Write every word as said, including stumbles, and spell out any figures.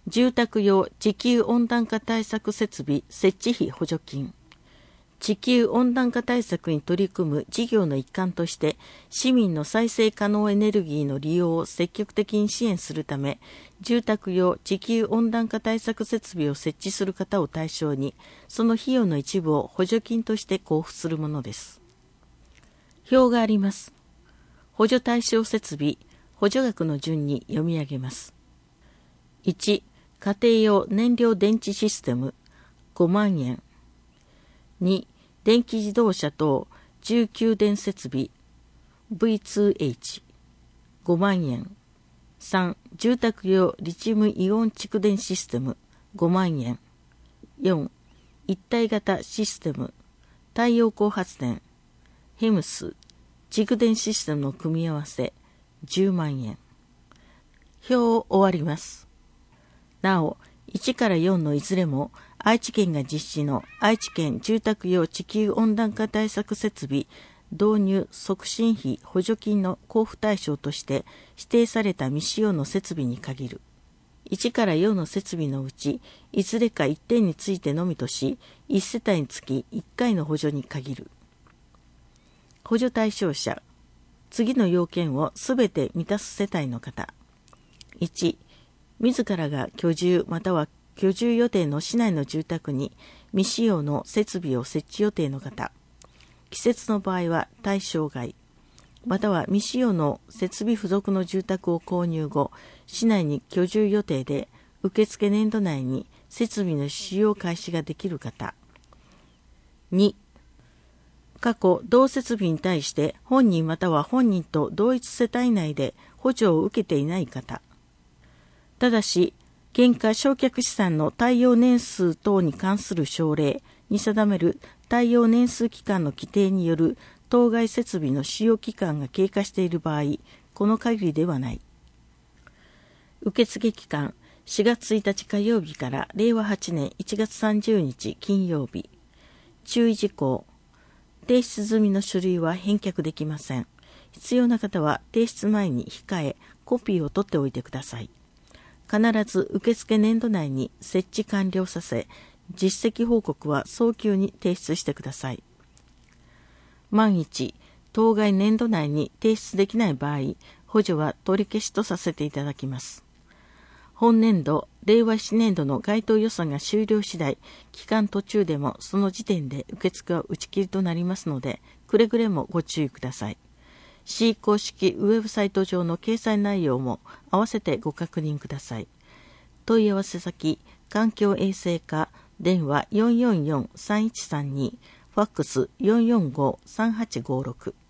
住宅用地球温暖化対策設備設置費補助金。地球温暖化対策に取り組む事業の一環として、市民の再生可能エネルギーの利用を積極的に支援するため、住宅用地球温暖化対策設備を設置する方を対象に、その費用の一部を補助金として交付するものです。表があります。補助対象設備、補助額の順に読み上げます。いち、家庭用燃料電池システムごまんえん。に、電気自動車等重給電設備 ブイツーエイチごまんえん。さん、住宅用リチウムイオン蓄電システムごまんえん。よん、一体型システム太陽光発電ヘムス蓄電システムの組み合わせじゅうまんえん。表を終わります。なお、いちからよんのいずれも愛知県が実施の愛知県住宅用地球温暖化対策設備導入促進費補助金の交付対象として指定された未使用の設備に限る。いちからよんの設備のうちいずれかいってんについてのみとし、いち世帯につきいっかいの補助に限る。補助対象者。次の要件をすべて満たす世帯の方。いち、自らが居住または居住予定の市内の住宅に未使用の設備を設置予定の方。季節の場合は対象外、または未使用の設備付属の住宅を購入後、市内に居住予定で受付年度内に設備の使用開始ができる方。に、過去同設備に対して本人または本人と同一世帯内で補助を受けていない方。ただし、減価償却資産の耐用年数等に関する省令に定める耐用年数期間の規定による当該設備の使用期間が経過している場合、この限りではない。受付期間、しがつついたち火曜日かられいわはちねんいちがつさんじゅうにち金曜日。注意事項。提出済みの書類は返却できません。必要な方は提出前に控え、コピーを取っておいてください。必ず受付年度内に設置完了させ、実績報告は早急に提出してください。万一、当該年度内に提出できない場合、補助は取り消しとさせていただきます。本年度、れいわななねんどの該当予算が終了次第、期間途中でもその時点で受付は打ち切りとなりますので、くれぐれもご注意ください。市公式ウェブサイト上の掲載内容も合わせてご確認ください。問い合わせ先、環境衛生課、電話 よんよんよんさんいちさんに、ファックスよんよんごさんはちごろく。